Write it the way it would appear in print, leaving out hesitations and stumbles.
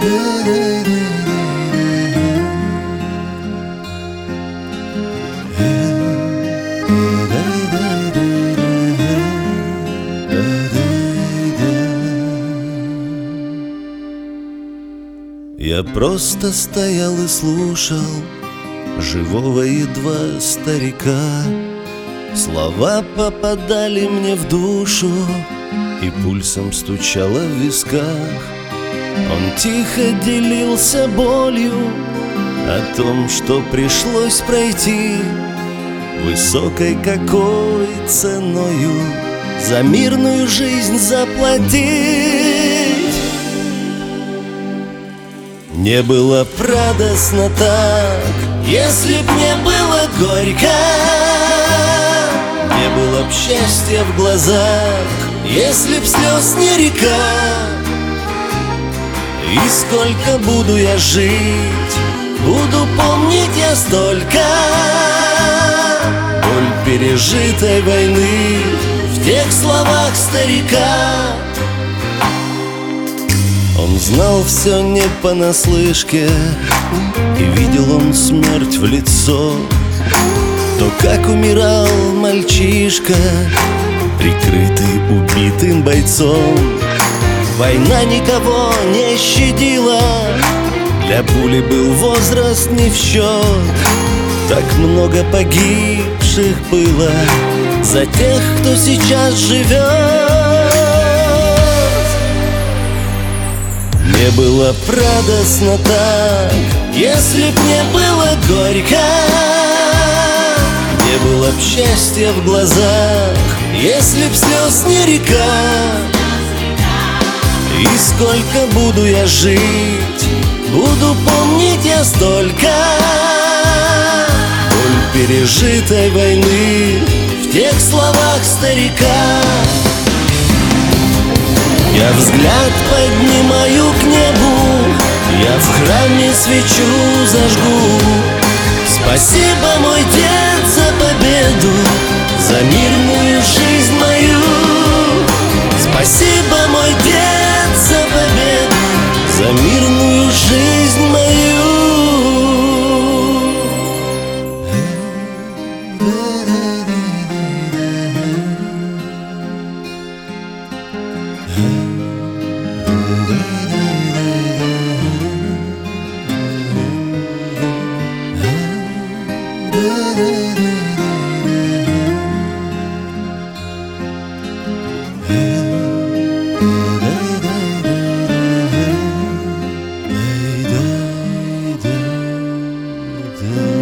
Я просто стоял и слушал живого едва старика. Слова попадали мне в душу и пульсом стучало в висках. Он тихо делился болью о том, что пришлось пройти высокой какой ценою за мирную жизнь заплатить. Не было б радостно так, если б не было горько. Не было б счастья в глазах, если б слез не река. И сколько буду я жить, буду помнить я столько боль пережитой войны в тех словах старика. Он знал все не понаслышке, и видел он смерть в лицо. То, как умирал мальчишка, прикрытый убитым бойцом. Война никого не щадила, для пули был возраст не в счет. Так много погибших было за тех, кто сейчас живет. Не было б радостно так, если б не было горько. Не было б счастья в глазах, если б слез не река. И сколько буду я жить, буду помнить я столько боль пережитой войны в тех словах старика. Я взгляд поднимаю к небу, я в храме свечу зажгу. Спасибо, мой дед, за победу, за мирную жизнь мою. Спасибо, мой дед, за победу, за мирную жизнь мою. Yeah.